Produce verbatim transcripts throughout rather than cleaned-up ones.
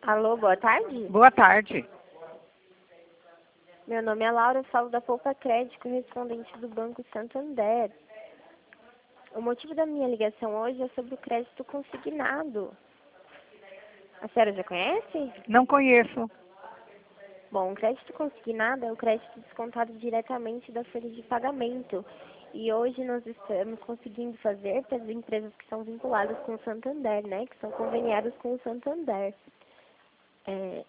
Alô, boa tarde. Boa tarde. Meu nome é Laura, eu falo da Poupa Crédito, correspondente do Banco Santander. O motivo da minha ligação hoje é sobre o crédito consignado. A senhora já conhece? Não conheço. Bom, o crédito consignado é o crédito descontado diretamente da folha de pagamento. E hoje nós estamos conseguindo fazer para as empresas que são vinculadas com o Santander, né? Que são conveniadas com o Santander. É...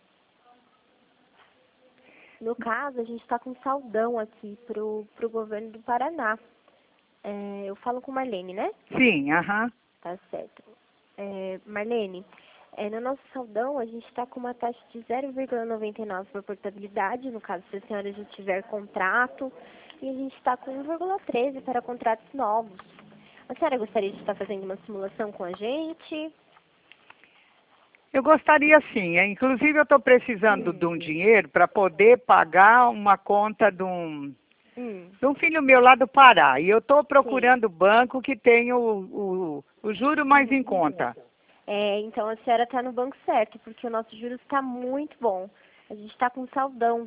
No caso, a gente está com saldão aqui para o governo do Paraná. É, eu falo com Marlene, né? Sim, aham. Tá certo. É, Marlene, é, no nosso saldão a gente está com uma taxa de zero vírgula noventa e nove por portabilidade, no caso se a senhora já tiver contrato, e a gente está com um vírgula treze para contratos novos. A senhora gostaria de estar fazendo uma simulação com a gente? Eu gostaria sim. é, Inclusive eu estou precisando de um dinheiro para poder pagar uma conta de um, Hum, de um filho meu lá do Pará. E eu estou sim. procurando banco que tenha o, o, o juro mais em conta. É, então a senhora está no banco certo, porque o nosso juros está muito bom. A gente está com saldão.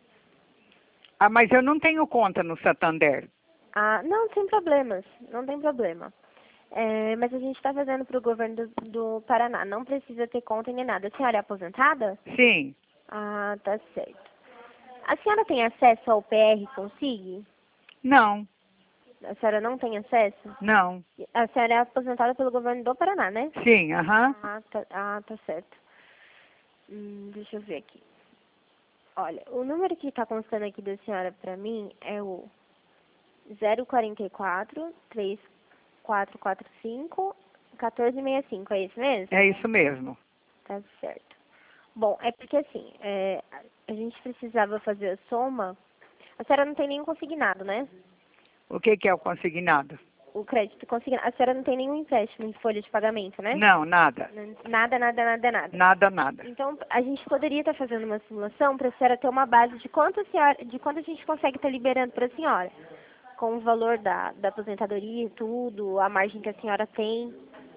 Ah, mas eu não tenho conta no Santander. Ah, não, sem problemas, não tem problema. É, mas a gente está fazendo para o governo do, do Paraná, não precisa ter conta nem nada. A senhora é aposentada? Sim. Ah, tá certo. A senhora tem acesso ao P R Consig? Não, A senhora não tem acesso? não. A senhora é aposentada pelo governo do Paraná, né? Sim, aham. Ah, tá, ah, tá certo. Hum, deixa eu ver aqui. Olha, o número que está constando aqui da senhora para mim é o zero quarenta e quatro, três quatro quatro cinco, um quatro seis cinco, é isso mesmo? É isso mesmo. Tá certo. Bom, é porque assim, é, a gente precisava fazer a soma. A senhora não tem nenhum consignado, né? O que que é o consignado? O crédito consignado. A senhora não tem nenhum empréstimo em folha de pagamento, né? Não, nada. Nada, nada, nada, nada. Nada, nada. Então, a gente poderia estar fazendo uma simulação para a senhora ter uma base de quanto a senhora, de quanto a gente consegue estar liberando para a senhora. Com o valor da, da aposentadoria e tudo, a margem que a senhora tem.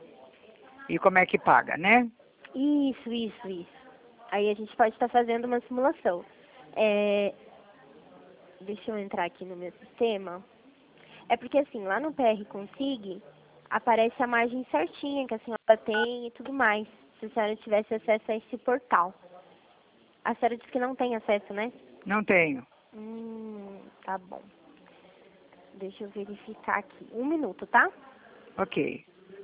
E como é que paga, né? Isso, isso, isso. Aí a gente pode estar fazendo uma simulação. É, deixa eu entrar aqui no meu sistema. É porque assim, lá no P R Consig, aparece a margem certinha que a senhora tem e tudo mais. Se a senhora tivesse acesso a esse portal. A senhora disse que não tem acesso, né? Não tenho. Hum, tá bom. Deixa eu verificar aqui. Um minuto, tá? Ok.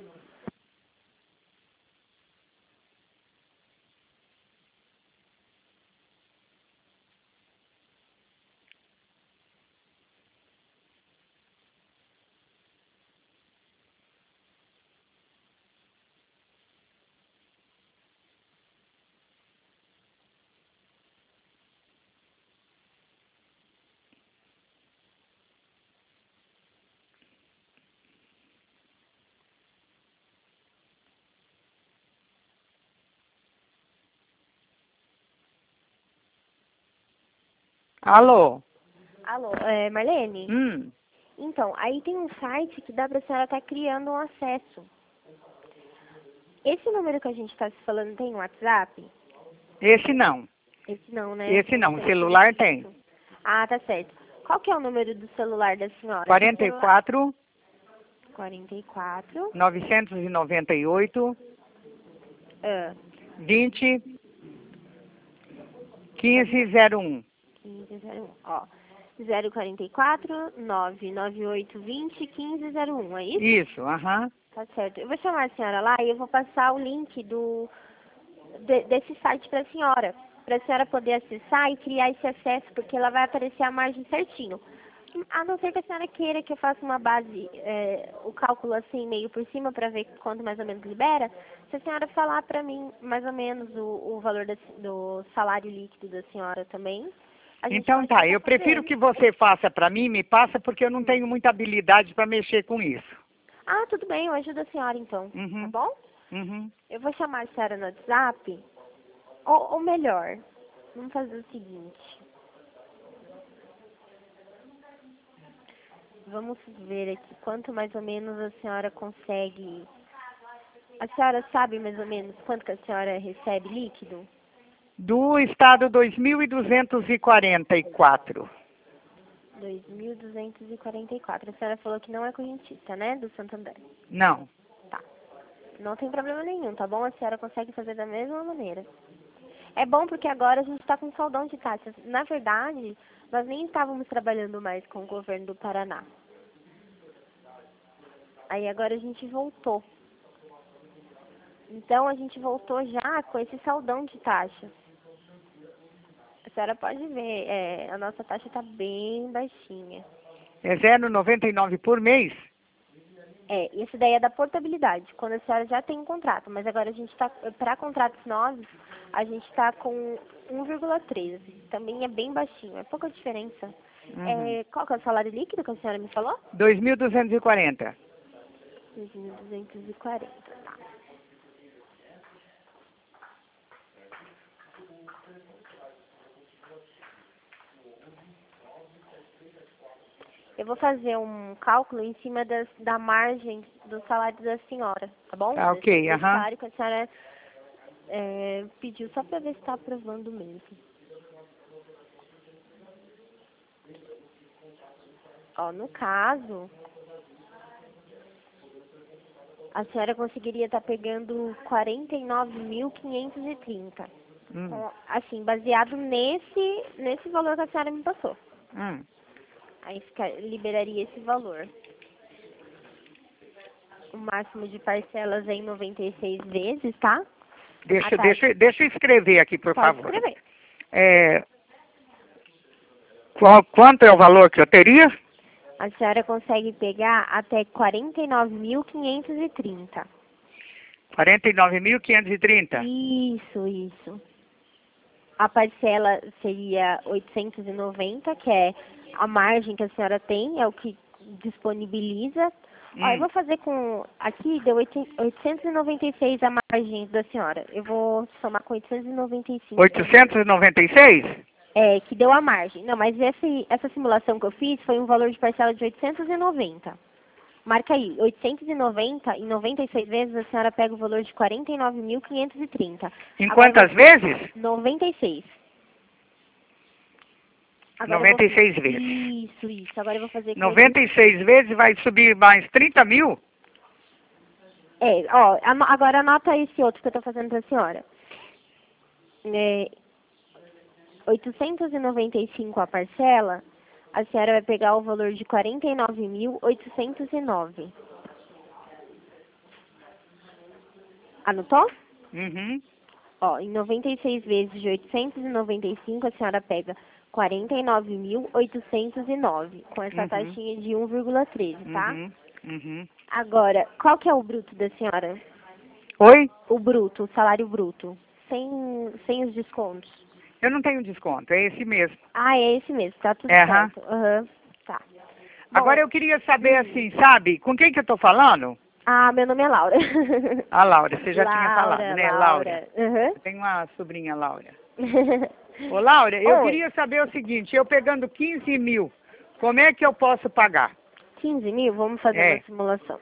Alô? Alô, é, Marlene? Hum, Então, aí tem um site que dá pra senhora estar criando um acesso. Esse número que a gente está se falando tem um WhatsApp? esse não. Esse não, né? Esse Não não. tem, por Celular tem. enquanto. Ah, tá certo. Qual que é o número do celular da senhora? quarenta e Celular- quatro, quarenta e quatro. novecentos e noventa e oito, Ah, vinte, quinze, zero um. quinze zero um. Ó. zero quarenta e quatro, nove nove oito vinte, quinze zero um, é isso? Isso, aham. Tá certo. Eu vou chamar a senhora lá e eu vou passar o link do, de- desse site para a senhora. Para a senhora poder acessar e criar esse acesso, porque ela vai aparecer a margem certinho. A não ser que a senhora queira que eu faça uma base, é, o cálculo assim, meio por cima, para ver quanto mais ou menos libera, se a senhora falar para mim mais ou menos o, o valor da- do salário líquido da senhora também, a gente Então pode tá, estar eu prefiro fazendo. que você faça para mim, me passa, porque eu não Hum. tenho muita habilidade para mexer com isso. Ah, tudo bem, eu ajudo a senhora então, tá Uhum, bom? uhum. Eu vou chamar a senhora no WhatsApp, ou, ou melhor, vamos fazer o seguinte. Vamos ver aqui quanto mais ou menos a senhora consegue. A senhora sabe mais ou menos quanto que a senhora recebe líquido? Do estado dois mil duzentos e quarenta e quatro. dois mil duzentos e quarenta e quatro. A senhora falou que não é correntista, né? Do Santander. Não. Tá. Não tem problema nenhum, tá bom? A senhora consegue fazer da mesma maneira. É bom porque agora a gente está com saldão de taxas. Na verdade, nós nem estávamos trabalhando mais com o governo do Paraná. Aí agora a gente voltou. Então a gente voltou já com esse saldão de taxas. A senhora pode ver, é, a nossa taxa está bem baixinha. É zero vírgula noventa e nove por mês? É, isso daí é da portabilidade, quando a senhora já tem um contrato. Mas agora a gente está, para contratos novos, a gente está com um vírgula treze. Também é bem baixinho, é pouca diferença. Uhum. É, qual que é o salário líquido que a senhora me falou? dois mil duzentos e quarenta. dois mil duzentos e quarenta, tá. Eu vou fazer um cálculo em cima das, da margem do salário da senhora, tá bom? Tá, ok, Desse aham. salário que a senhora é, pediu, só para ver se está aprovando mesmo. Ó, no caso, a senhora conseguiria estar pegando quarenta e nove mil quinhentos e trinta. Hum. Com, assim, baseado nesse, nesse valor que a senhora me passou. Hum. Aí fica, liberaria esse valor. O máximo de parcelas é em noventa e seis vezes, tá? Deixa, A taxa- deixa, deixa eu escrever aqui, por Pode favor. escrever. É, qual, quanto é o valor que eu teria? A senhora consegue pegar até quarenta e nove mil quinhentos e trinta. quarenta e nove mil quinhentos e trinta. Isso, isso. A parcela seria oitocentos e noventa, que é a margem que a senhora tem, é o que disponibiliza. Ó, eu Hum. vou fazer com... Aqui deu oitocentos e noventa e seis a margem da senhora. Eu vou somar com oitocentos e noventa e cinco. oitocentos e noventa e seis? É, que deu a margem. Não, mas esse, essa simulação que eu fiz foi um valor de parcela de oitocentos e noventa. Marca aí, oitocentos e noventa, em noventa e seis vezes a senhora pega o valor de quarenta e nove mil quinhentos e trinta. Em Agora quantas eu vezes? vou- noventa e seis. Agora eu noventa e seis vou... vezes. Isso, isso. Agora eu vou fazer com noventa e seis vezes vai subir mais trinta mil? É, ó, ano- agora anota esse outro que eu tô fazendo pra senhora. É, oitocentos e noventa e cinco a parcela, a senhora vai pegar o valor de quarenta e nove mil oitocentos e nove. Anotou? Uhum. Ó, em noventa e seis vezes de oitocentos e noventa e cinco, a senhora pega quarenta e nove mil oitocentos e nove, com essa Uhum. taxinha de um vírgula treze, tá? Uhum. Uhum. Agora, qual que é o bruto da senhora? Oi? O bruto, o salário bruto, sem, sem os descontos. Eu não tenho desconto, é esse mesmo. Ah, é esse mesmo, tá tudo É, aham. certo. Aham, tá. Bom, Agora eu queria saber hum. assim, sabe, com quem que eu tô falando? Ah, meu nome é Laura. A Laura, você já Laura, tinha falado, né, Laura? Laura. Aham. Eu tenho uma sobrinha, Laura. Ô, Laura, eu Oi. queria saber o seguinte, eu pegando quinze mil, como é que eu posso pagar? quinze mil? Vamos fazer É. uma simulação.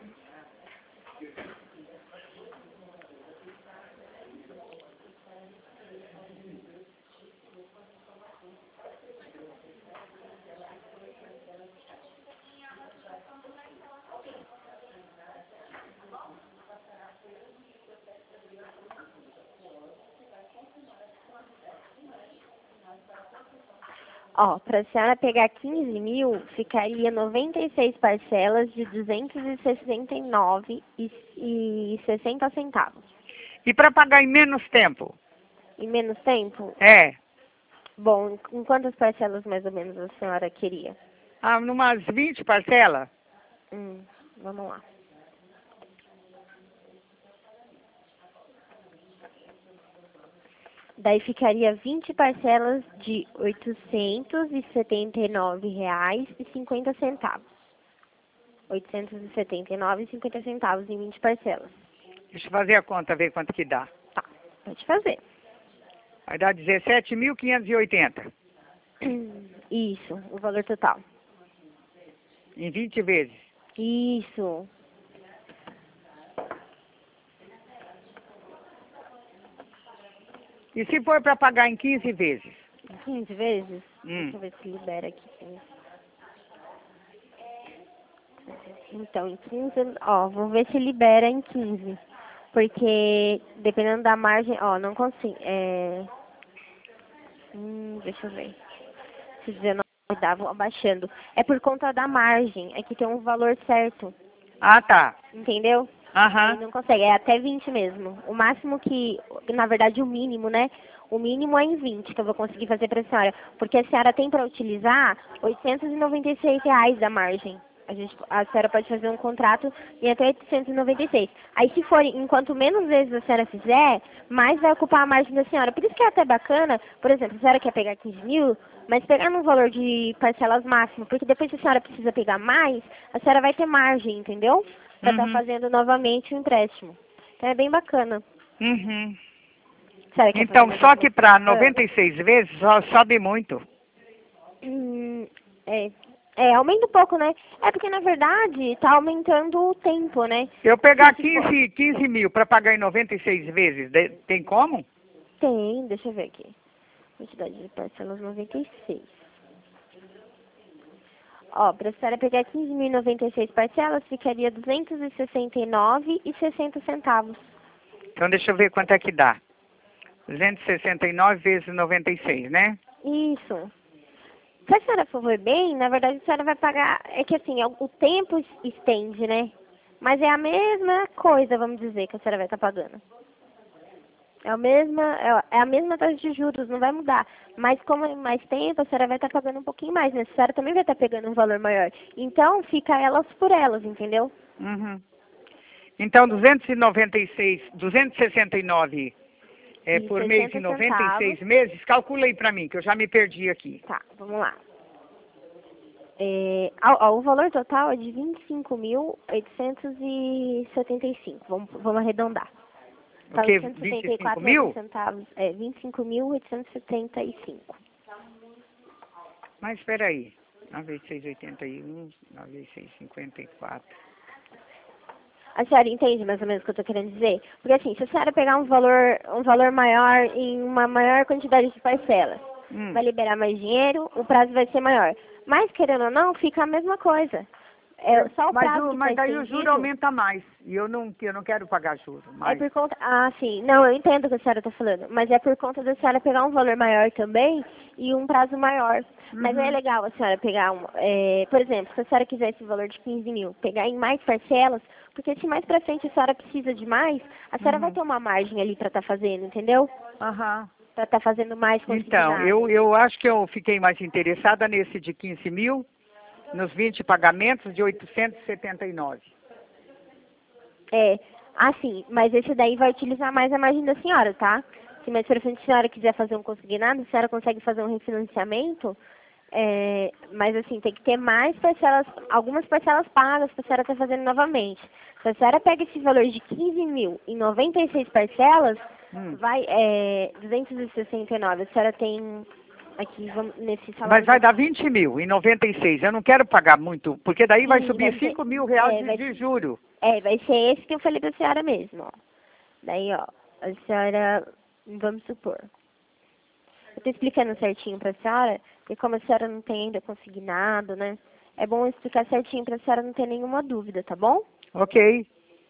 Ó, para a senhora pegar quinze mil, ficaria noventa e seis parcelas de duzentos e sessenta e nove e sessenta centavos. E para pagar em menos tempo? Em menos tempo? É. Bom, em quantas parcelas mais ou menos a senhora queria? Ah, numas vinte parcelas? Hum, vamos lá. Daí ficaria vinte parcelas de oitocentos e setenta e nove reais e cinquenta centavos. oitocentos e setenta e nove reais e cinquenta centavos em vinte parcelas. Deixa eu fazer a conta, ver quanto que dá. Tá, pode fazer. Vai dar dezessete mil quinhentos e oitenta. Isso, o valor total. Em vinte vezes. Isso. E se for para pagar em quinze vezes? quinze vezes? Hum. Deixa eu ver se libera aqui. Então, em quinze, ó, vou ver se libera em quinze. Porque, dependendo da margem, ó, não consigo, é... Hum, deixa eu ver. Se dezenove dá, vou abaixando. É por conta da margem, é que tem um valor certo, Ah, tá. entendeu? Aham. Aí não consegue, é até vinte mesmo. O máximo que, na verdade o mínimo, né? O mínimo é em vinte que eu vou conseguir fazer pra senhora. Porque a senhora tem para utilizar oitocentos e noventa e seis reais da margem. A, gente, a senhora pode fazer um contrato em até oitocentos e noventa e seis. Aí se for, enquanto menos vezes a senhora fizer, mais vai ocupar a margem da senhora. Por isso que é até bacana, por exemplo, a senhora quer pegar quinze mil, mas pegar num valor de parcelas máximo, porque depois se a senhora precisa pegar mais, a senhora vai ter margem, entendeu? Para estar Uhum. fazendo novamente o empréstimo. Então é bem bacana. Uhum. Senhora quer fazer Então, mais só alguma que para coisa? noventa e seis vezes só sobe muito. Hum, é, é, aumenta um pouco, né? É porque, na verdade, tá aumentando o tempo, né? Eu pegar Se for- quinze, quinze mil para pagar em noventa e seis vezes, de- tem como? Tem, deixa eu ver aqui. Quantidade de parcelas noventa e seis. Ó, para a senhora pegar quinze mil e noventa e seis parcelas, ficaria duzentos e sessenta e nove reais e sessenta centavos. Então, deixa eu ver quanto é que dá. duzentos e sessenta e nove vezes noventa e seis, né? Isso. Se a senhora for ver bem, na verdade a senhora vai pagar, é que assim, o tempo es- estende, né? Mas é a mesma coisa, vamos dizer, que a senhora vai estar pagando. É a mesma, é é a mesma taxa de juros, não vai mudar. Mas como é mais tempo, a senhora vai estar pagando um pouquinho mais, né? A senhora também vai estar pegando um valor maior. Então, fica elas por elas, entendeu? Uhum. Então, duzentos e noventa e seis, duzentos e sessenta e nove é, E por mês em sessenta noventa e centavos. seis meses, calcula aí para mim, que eu já me perdi aqui. Tá, vamos lá. É, ó, ó, o valor total é de vinte e cinco mil oitocentos e setenta e cinco. Vamos, vamos arredondar. O Tá quê? oitocentos e vinte setenta e e cinco quatro e alguns mil? centavos. É, vinte e cinco mil oitocentos e setenta e cinco. Mas espera aí. nove vezes seis, oitenta e um, nove vezes seis, cinquenta e quatro. A senhora entende mais ou menos o que eu estou querendo dizer? Porque assim, se a senhora pegar um valor, um valor maior em uma maior quantidade de parcelas, Hum. vai liberar mais dinheiro, o prazo vai ser maior. Mas, querendo ou não, fica a mesma coisa. É, Eu- só o mas, prazo o, que está mas daí o juro estendido aumenta mais. E eu não, eu não quero pagar juro é mais. por conta... Ah, sim. Não, eu entendo o que a senhora está falando. Mas é por conta da senhora pegar um valor maior também e um prazo maior. Mas é Uhum. legal a senhora pegar um... é, por exemplo, se a senhora quiser esse valor de quinze mil, pegar em mais parcelas, porque se mais pra frente a senhora precisa de mais, a senhora vai Uhum. ter uma margem ali para estar fazendo, entendeu? Aham. Para estar fazendo mais Então, consignado. eu, eu acho que eu fiquei mais interessada nesse de quinze mil, nos vinte pagamentos de oitocentos e setenta e nove. É, assim, mas esse daí vai utilizar mais a margem da senhora, tá? Se mais pra frente a senhora quiser fazer um consignado, a senhora consegue fazer um refinanciamento, é, mas assim, tem que ter mais parcelas, algumas parcelas pagas para a senhora estar fazendo novamente. Se a senhora pega esse valor de quinze mil em noventa e seis parcelas, Hum. vai, é, duzentos e sessenta e nove, a senhora tem aqui, vamos, nesse salário... Mas vai dar vinte mil em noventa e seis. Eu não quero pagar muito, porque daí vai Sim, subir vai ser, cinco mil reais é, de, vai, de juro. é, vai ser esse que eu falei pra senhora mesmo, ó. Daí, ó, a senhora, vamos supor. Eu tô explicando certinho pra senhora, porque como a senhora não tem ainda consignado, né? É bom eu explicar certinho pra senhora não ter nenhuma dúvida, tá bom? Ok.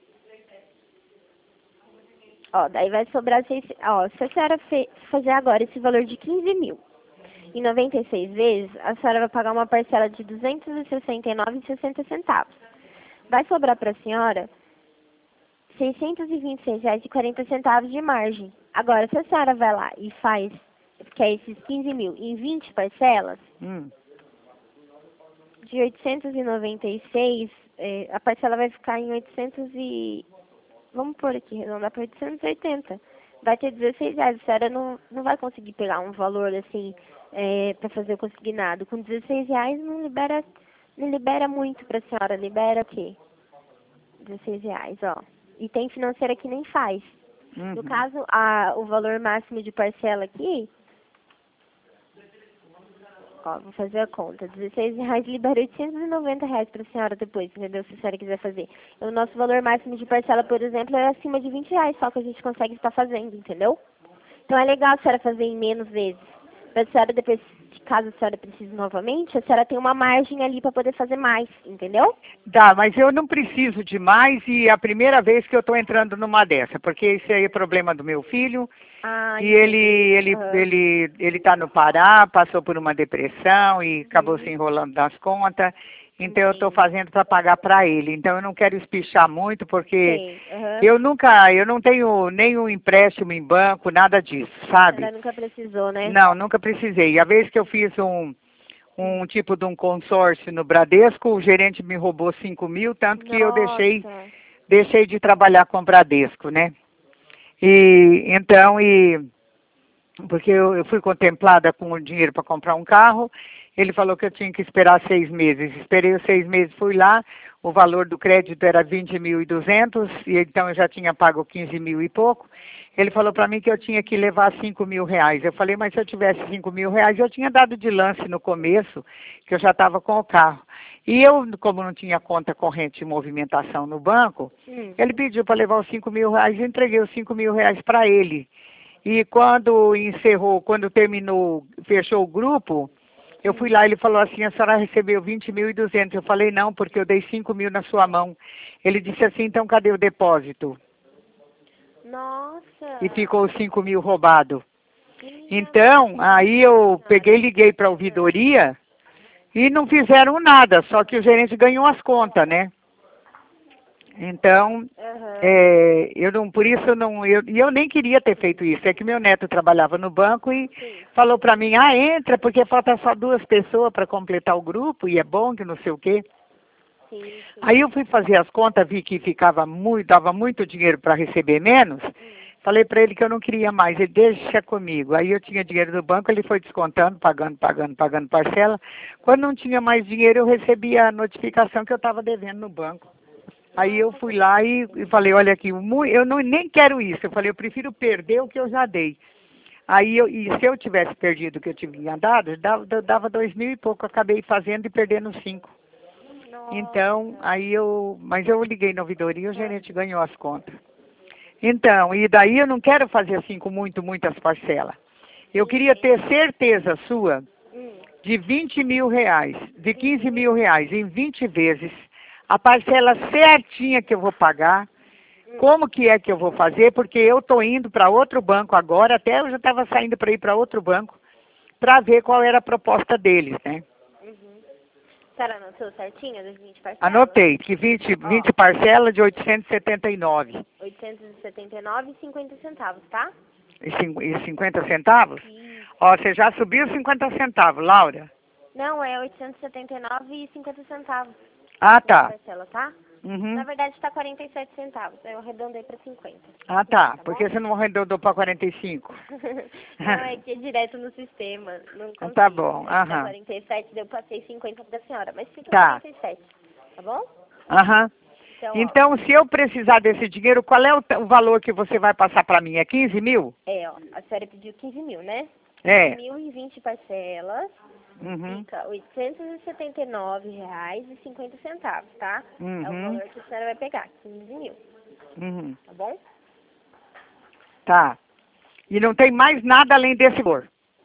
Ó, daí vai sobrar, seis, ó, se a senhora fe, fazer agora esse valor de quinze mil em noventa e seis vezes, a senhora vai pagar uma parcela de duzentos e sessenta e nove reais e sessenta centavos. Vai sobrar pra senhora seiscentos e vinte e seis reais e quarenta centavos de margem. Agora, se a senhora vai lá e faz, que é esses quinze mil, em vinte parcelas, Hum. de oitocentos e noventa e seis, eh, a parcela vai ficar em oitocentos e... Vamos pôr aqui, arredondar para oitocentos e oitenta. Vai ter dezesseis reais. A senhora não, não vai conseguir pegar um valor assim, eh, para fazer o consignado. Com dezesseis reais não libera, não libera muito para a senhora. Libera o quê? dezesseis reais, ó. E tem financeira que nem faz. Uhum. No caso, a, o valor máximo de parcela aqui, ó, vou fazer a conta. dezesseis reais libera oitocentos e noventa reais para a senhora depois, entendeu? Se a senhora quiser fazer. O nosso valor máximo de parcela, por exemplo, é acima de vinte reais, só que a gente consegue estar fazendo, entendeu? Então é legal a senhora fazer em menos vezes. Para a senhora depois, caso a senhora precise novamente, a senhora tem uma margem ali para poder fazer mais, entendeu? Dá, mas eu não preciso de mais e é a primeira vez que eu estou entrando numa dessa, porque esse aí é problema do meu filho. Ah, E entendi. ele ele Aham. ele ele está no Pará, passou por uma depressão e acabou Uhum. se enrolando nas contas. Então eu estou Entendi. fazendo para pagar para ele. Então eu não quero espichar muito porque Sei. Aham. eu nunca, eu não tenho nenhum empréstimo em banco, nada disso, A sabe? senhora nunca precisou, né? Não, nunca precisei. E a vez que eu fiz um um tipo de um consórcio no Bradesco, o gerente me roubou cinco mil, tanto que eu deixei Nossa. deixei de trabalhar com o Bradesco, né? E então e porque eu, eu fui contemplada com o dinheiro para comprar um carro, ele falou que eu tinha que esperar seis meses. Esperei os seis meses, fui lá, o valor do crédito era vinte mil e duzentos, e então eu já tinha pago quinze mil e pouco. Ele falou para mim que eu tinha que levar cinco mil reais. Eu falei, mas se eu tivesse cinco mil reais, eu tinha dado de lance no começo, que eu já estava com o carro. E eu, como não tinha conta corrente de movimentação no banco, Hum. ele pediu para levar os cinco mil reais e eu entreguei os cinco mil reais para ele. E quando encerrou, quando terminou, fechou o grupo, eu fui lá, ele falou assim, a senhora recebeu vinte mil e duzentos. Eu falei, não, porque eu dei cinco mil na sua mão. Ele disse assim, então cadê o depósito? Nossa. E ficou os cinco mil roubado. Minha Então, aí eu peguei, liguei para a ouvidoria e não fizeram nada, só que o gerente ganhou as contas, né? Então, Aham. é, eu não, por isso eu não, eu, e eu nem queria ter feito isso. É que meu neto trabalhava no banco e Sim. falou para mim, ah, entra, porque falta só duas pessoas para completar o grupo e é bom que não sei o quê. Sim, sim. Aí eu fui fazer as contas, vi que ficava muito, dava muito dinheiro para receber menos. Falei para ele que eu não queria mais, ele deixa comigo. Aí eu tinha dinheiro do banco, ele foi descontando, pagando, pagando, pagando parcela. Quando não tinha mais dinheiro, eu recebia a notificação que eu estava devendo no banco. Aí eu fui lá e, e falei, olha aqui, mu- eu não, nem quero isso. Eu falei, eu prefiro perder o que eu já dei. Aí, eu, e se eu tivesse perdido o que eu tinha dado, dava, dava dois mil e pouco. Eu acabei fazendo e perdendo cinco. Nossa. Então, aí eu, mas eu liguei na ouvidoria e o gerente ganhou as contas. Então, e daí eu não quero fazer assim com muito, muitas parcelas. Eu queria ter certeza sua Hum. de vinte mil reais, de quinze mil reais em vinte vezes, a parcela certinha que eu vou pagar, como que é que eu vou fazer, porque eu estou indo para outro banco agora, até eu já estava saindo para ir para outro banco, para ver qual era a proposta deles, né? Uhum. A senhora anotou certinho das vinte parcelas? Anotei que vinte, vinte parcelas de oitocentos e setenta e nove. oitocentos e setenta e nove e cinquenta centavos, tá? E cin- e cinquenta centavos? Isso. Ó, você já subiu cinquenta centavos, Laura? Não, é oitocentos e setenta e nove e cinquenta centavos. Ah, Essa tá. parcela, tá? Uhum. Na verdade está quarenta e sete centavos. Eu arredondei para cinquenta. Ah, tá. Tá Porque bom? você não arredondou para quarenta e cinco? Não, é que é direto no sistema. Não consigo. Tá bom, É que tá aham. quarenta e sete, daí eu passei cinquenta da senhora. Mas fica Tá. quarenta e sete, tá bom? Aham. Então, ó, Então, se eu precisar desse dinheiro, qual é o, t- o valor que você vai passar para mim? É quinze mil? é, ó, a senhora pediu quinze mil, né? É. quinze mil em vinte parcelas, Uhum. fica oitocentos e setenta e nove reais e cinquenta centavos, tá? É o Uhum. valor que a senhora vai pegar, quinze mil, Uhum. tá bom? Tá. E não tem mais nada além desse valor?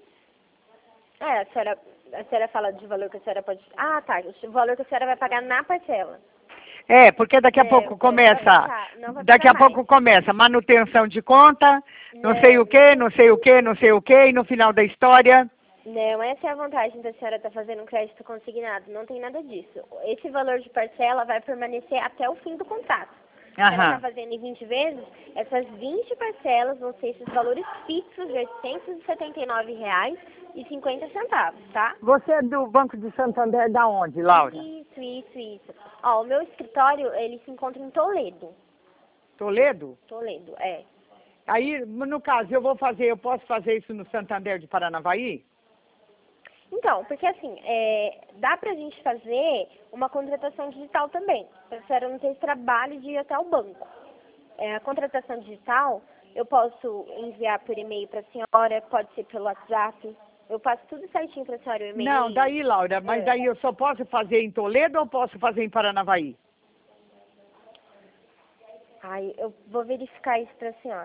É, a senhora, a senhora fala de valor que a senhora pode... Ah, tá, o valor que a senhora vai pagar na parcela. É, porque daqui a É, pouco é, começa, tá, não vai daqui a pagar mais. pouco começa manutenção de conta, não sei o que, não sei o que, não sei o que, e no final da história, Não, essa é a vantagem da senhora estar fazendo um crédito consignado. Não tem nada disso. Esse valor de parcela vai permanecer até o fim do contrato. Se ela está aham, fazendo em vinte vezes, essas vinte parcelas vão ser esses valores fixos de oitocentos e setenta e nove reais e cinquenta centavos, tá? Você é do Banco de Santander da onde, Laura? Isso, isso, isso. Ó, o meu escritório, ele se encontra em Toledo. Toledo? Toledo, é. Aí, no caso, eu vou fazer, eu posso fazer isso no Santander de Paranavaí? Então, porque assim, é, dá pra gente fazer uma contratação digital também, pra senhora não ter esse trabalho de ir até o banco. É, a contratação digital, eu posso enviar por e-mail pra senhora, pode ser pelo WhatsApp, eu passo tudo certinho pra senhora o e-mail. Não, daí, Laura, mas É. daí eu só posso fazer em Toledo ou posso fazer em Paranavaí? Ai, eu vou verificar isso pra senhora.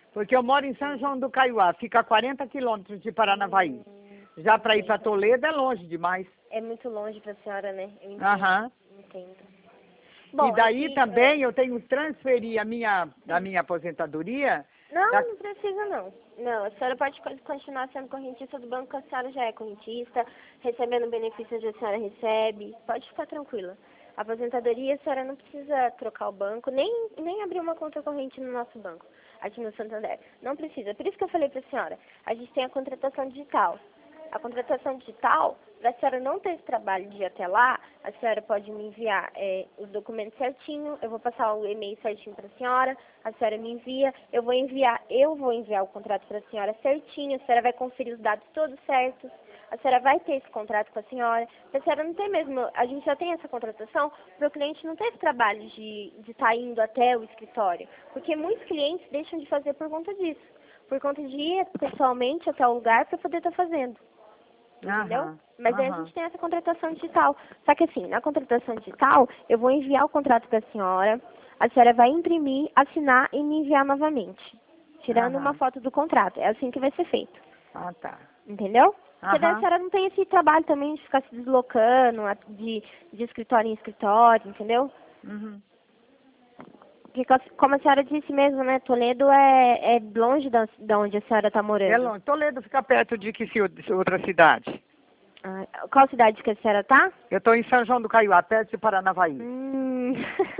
Porque eu moro em São João do Caiuá, fica a quarenta quilômetros de Paranavaí. Já para ir para Toledo é longe demais. É muito longe para a senhora, né? Eu entendo. Aham. Entendo. E daí aqui, também eu tenho que transferir a minha, a minha aposentadoria. Não, da... não precisa não. Não, a senhora pode co- continuar sendo correntista do banco, a senhora já é correntista, recebendo benefícios que a senhora recebe. Pode ficar tranquila. A aposentadoria, a senhora não precisa trocar o banco, nem, nem abrir uma conta corrente no nosso banco, aqui no Santander. Não precisa. Por isso que eu falei para a senhora, a gente tem a contratação digital. A contratação digital, para a senhora não ter esse trabalho de ir até lá, a senhora pode me enviar é, os documentos certinho, eu vou passar o e-mail certinho para a senhora, a senhora me envia, eu vou enviar, eu vou enviar o contrato para a senhora certinho, a senhora vai conferir os dados todos certos, a senhora vai ter esse contrato com a senhora, a senhora não tem mesmo, a gente já tem essa contratação, para o cliente não ter esse trabalho de estar indo até o escritório, porque muitos clientes deixam de fazer por conta disso, por conta de ir pessoalmente até o lugar para poder estar fazendo. Entendeu? Aham, Mas aí a aham. gente tem essa contratação digital. Só que assim, na contratação digital, eu vou enviar o contrato para a senhora, a senhora vai imprimir, assinar e me enviar novamente. Tirando uma Aham. foto do contrato. É assim que vai ser feito. Ah, tá. Entendeu? Porque daí a Aham. senhora não tem esse trabalho também de ficar se deslocando a- de, de escritório em escritório, entendeu? Uhum. Porque co- como a senhora disse mesmo, né, Toledo é, é longe da, da onde a senhora está É morando. longe. Toledo fica perto de que ci- outra cidade? Ah, qual cidade que a senhora está? Eu estou em São João do Caiuá, perto de Paranavaí. Hum.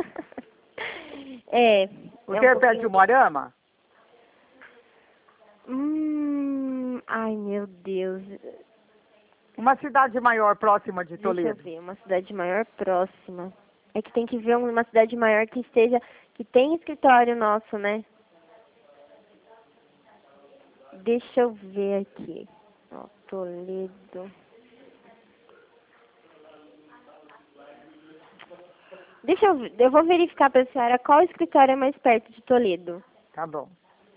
é, é Você um é perto de pouquinho. Umuarama? Hum, ai meu Deus. Uma cidade maior próxima de Deixa eu Toledo. ver, uma cidade maior próxima. É que tem que ver uma cidade maior que esteja, que tem escritório nosso, né? Deixa eu ver aqui. Ó, Toledo. Deixa eu ver, eu vou verificar pra senhora qual escritório é mais perto de Toledo. Tá bom.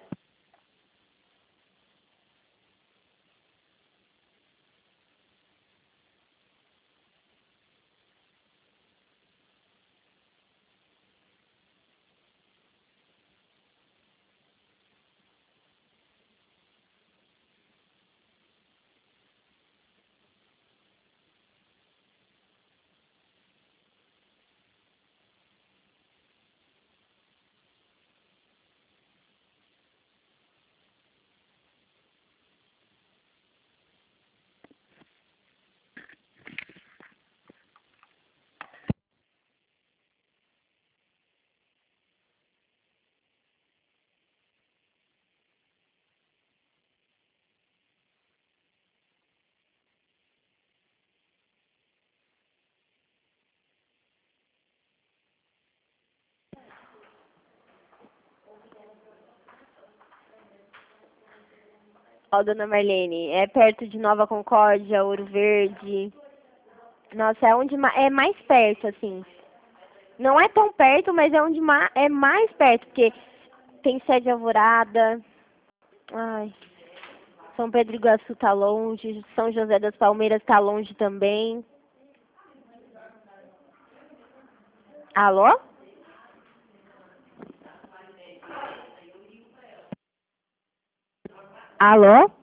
Ó, dona Marlene, é perto de Nova Concórdia, Ouro Verde. Nossa, é onde ma- é mais perto, assim. Não é tão perto, mas é onde ma é mais perto, porque tem sede Alvorada. Ai, São Pedro do Iguaçu tá longe, São José das Palmeiras tá longe também. Alô? Alô?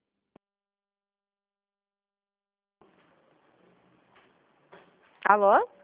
Alô?